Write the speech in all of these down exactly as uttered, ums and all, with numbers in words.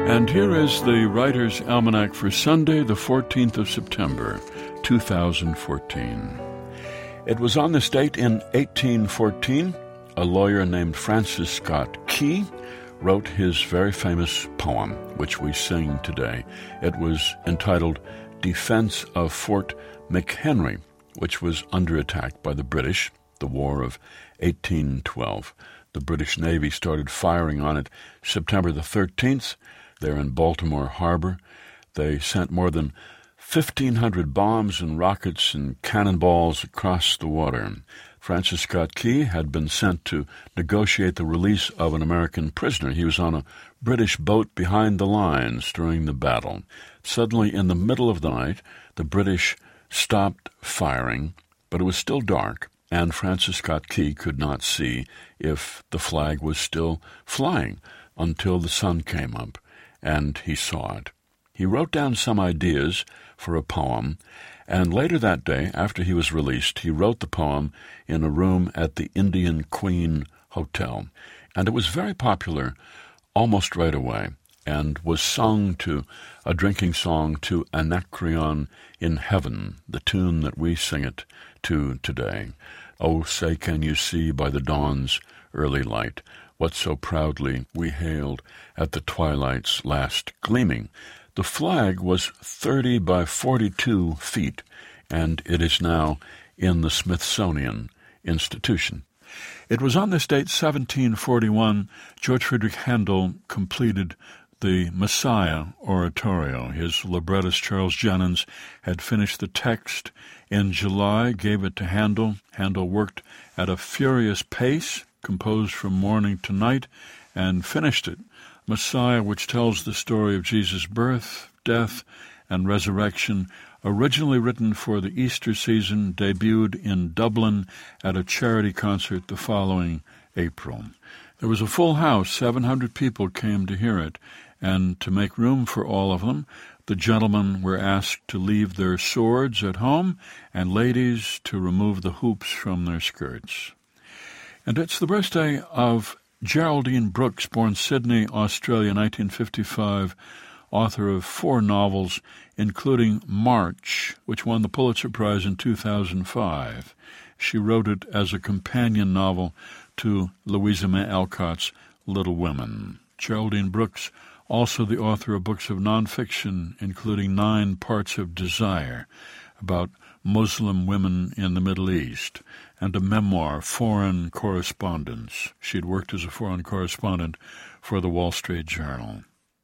And here is the Writer's Almanac for Sunday, the fourteenth of September, two thousand fourteen. It was on this date in eighteen fourteen, a lawyer named Francis Scott Key wrote his very famous poem, which we sing today. It was entitled Defense of Fort McHenry, which was under attack by the British, the War of eighteen twelve. The British Navy started firing on it September the thirteenth. There in Baltimore Harbor. They sent more than fifteen hundred bombs and rockets and cannonballs across the water. Francis Scott Key had been sent to negotiate the release of an American prisoner. He was on a British boat behind the lines during the battle. Suddenly, in the middle of the night, the British stopped firing, but it was still dark, and Francis Scott Key could not see if the flag was still flying until the sun came up. And he saw it. He wrote down some ideas for a poem, and later that day, after he was released, he wrote the poem in a room at the Indian Queen Hotel. And it was very popular almost right away, and was sung to a drinking song to Anacreon in Heaven, the tune that we sing it to today. Oh, say can you see by the dawn's early light what so proudly we hailed at the twilight's last gleaming. The flag was thirty by forty-two feet, and it is now in the Smithsonian Institution. It was on this date, seventeen forty-one, George Friedrich Handel completed the Messiah oratorio. His librettist Charles Jennens had finished the text in July, gave it to Handel. Handel worked at a furious pace, composed from morning to night, and finished it. Messiah, which tells the story of Jesus' birth, death, and resurrection, originally written for the Easter season, debuted in Dublin at a charity concert the following April. There was a full house. seven hundred people came to hear it, and to make room for all of them, the gentlemen were asked to leave their swords at home, and ladies to remove the hoops from their skirts. And it's the birthday of Geraldine Brooks, born Sydney, Australia, nineteen fifty-five, author of four novels, including March, which won the Pulitzer Prize in two thousand five. She wrote it as a companion novel to Louisa May Alcott's Little Women. Geraldine Brooks, also the author of books of nonfiction, including Nine Parts of Desire, about Muslim women in the Middle East, and a memoir, Foreign Correspondence. She'd worked as a foreign correspondent for the Wall Street Journal.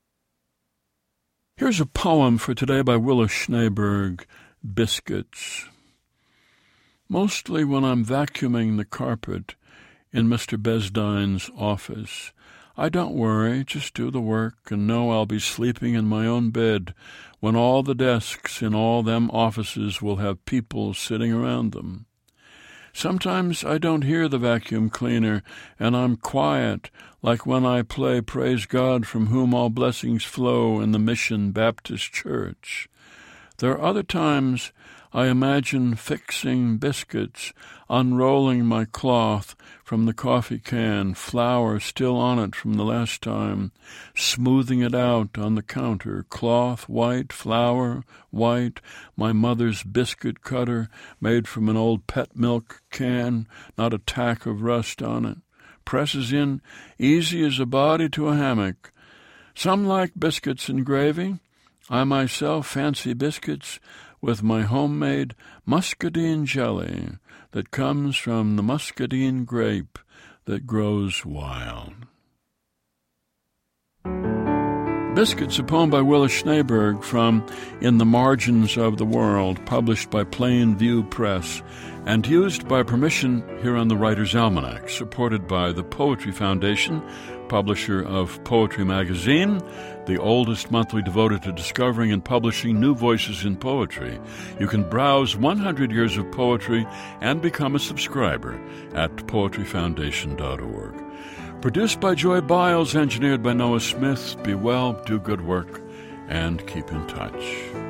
Here's a poem for today by Willa Schneeberg, Biscuits. Mostly when I'm vacuuming the carpet in Mister Besdine's office, I don't worry, just do the work, and know I'll be sleeping in my own bed when all the desks in all them offices will have people sitting around them. Sometimes I don't hear the vacuum cleaner, and I'm quiet, like when I play Praise God from whom all blessings flow in the Mission Baptist Church. There are other times I imagine fixing biscuits, unrolling my cloth from the coffee can, flour still on it from the last time, smoothing it out on the counter, cloth white, flour white, my mother's biscuit cutter made from an old pet milk can, not a tack of rust on it, presses in easy as a body to a hammock. Some like biscuits and gravy. I myself fancy biscuits with my homemade muscadine jelly that comes from the muscadine grape that grows wild. Biscuits, a poem by Willa Schneeberg from In the Margins of the World, published by Plain View Press, and used by permission here on the Writer's Almanac, supported by the Poetry Foundation, publisher of Poetry Magazine, the oldest monthly devoted to discovering and publishing new voices in poetry. You can browse one hundred years of poetry and become a subscriber at poetry foundation dot org. Produced by Joy Biles, engineered by Noah Smith. Be well, do good work, and keep in touch.